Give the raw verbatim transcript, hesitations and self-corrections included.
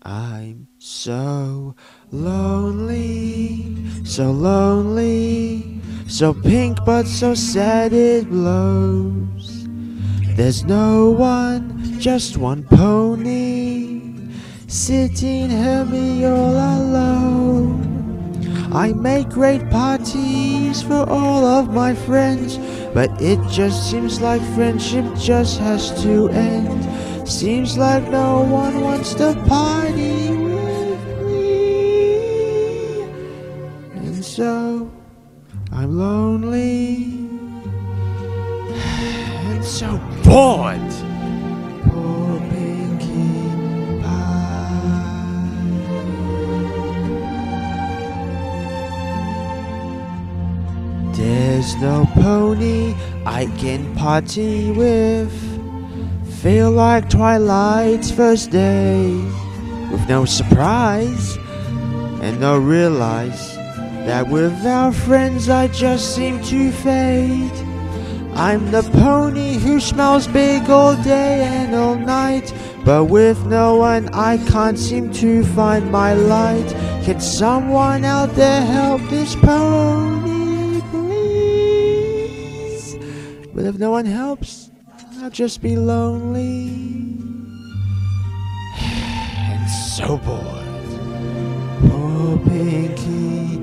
I'm so lonely, so lonely, so pink but so sad it blows. There's no one, just one pony, sitting here me all alone. I make great parties for all of my friends, but it just seems like friendship just has to end. Seems like no one wants to party with me, and so I'm lonely and so bored. Poor Pinkie Pie. There's no pony I can party with. Feel like Twilight's first day, with no surprise and no realize that without friends I just seem to fade. I'm the pony who smells big all day and all night, but with no one I can't seem to find my light. Can someone out there help this pony, please? But if no one helps, I'll just be lonely and so bored. Poor Pinkie